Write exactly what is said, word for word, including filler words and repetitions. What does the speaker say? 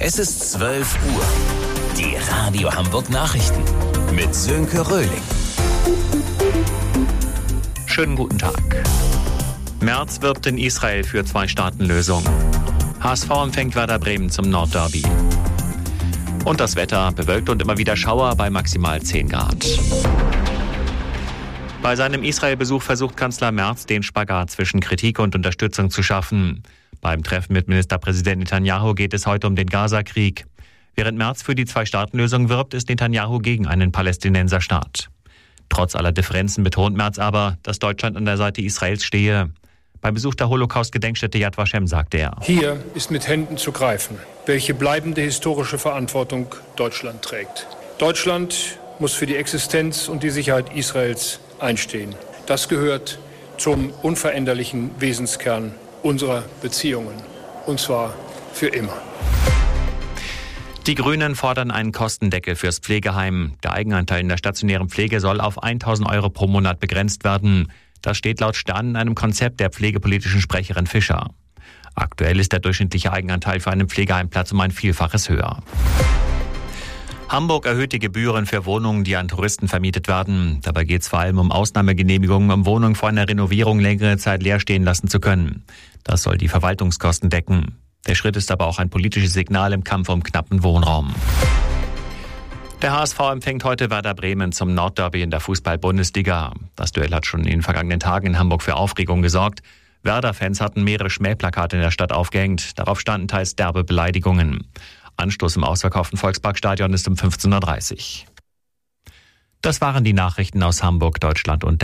Es ist zwölf Uhr. Die Radio Hamburg Nachrichten mit Sönke Röhling. Schönen guten Tag. Merz wirbt in Israel für Zwei-Staaten-Lösung. H S V empfängt Werder Bremen zum Nordderby. Und das Wetter bewölkt und immer wieder Schauer bei maximal zehn Grad. Bei seinem Israel-Besuch versucht Kanzler Merz, den Spagat zwischen Kritik und Unterstützung zu schaffen. Beim Treffen mit Ministerpräsident Netanyahu geht es heute um den Gaza-Krieg. Während Merz für die Zwei-Staaten-Lösung wirbt, ist Netanyahu gegen einen Palästinenserstaat. Trotz aller Differenzen betont Merz aber, dass Deutschland an der Seite Israels stehe. Beim Besuch der Holocaust-Gedenkstätte Yad Vashem sagte er: Hier ist mit Händen zu greifen, welche bleibende historische Verantwortung Deutschland trägt. Deutschland muss für die Existenz und die Sicherheit Israels einstehen. Das gehört zum unveränderlichen Wesenskern unserer Beziehungen. Und zwar für immer. Die Grünen fordern einen Kostendeckel fürs Pflegeheim. Der Eigenanteil in der stationären Pflege soll auf tausend Euro pro Monat begrenzt werden. Das steht laut Stern in einem Konzept der pflegepolitischen Sprecherin Fischer. Aktuell ist der durchschnittliche Eigenanteil für einen Pflegeheimplatz um ein Vielfaches höher. Hamburg erhöht die Gebühren für Wohnungen, die an Touristen vermietet werden. Dabei geht es vor allem um Ausnahmegenehmigungen, um Wohnungen vor einer Renovierung längere Zeit leer stehen lassen zu können. Das soll die Verwaltungskosten decken. Der Schritt ist aber auch ein politisches Signal im Kampf um knappen Wohnraum. Der H S V empfängt heute Werder Bremen zum Nordderby in der Fußball-Bundesliga. Das Duell hat schon in den vergangenen Tagen in Hamburg für Aufregung gesorgt. Werder-Fans hatten mehrere Schmähplakate in der Stadt aufgehängt. Darauf standen teils derbe Beleidigungen. Anstoß im ausverkauften Volksparkstadion ist um fünfzehn Uhr dreißig. Das waren die Nachrichten aus Hamburg, Deutschland und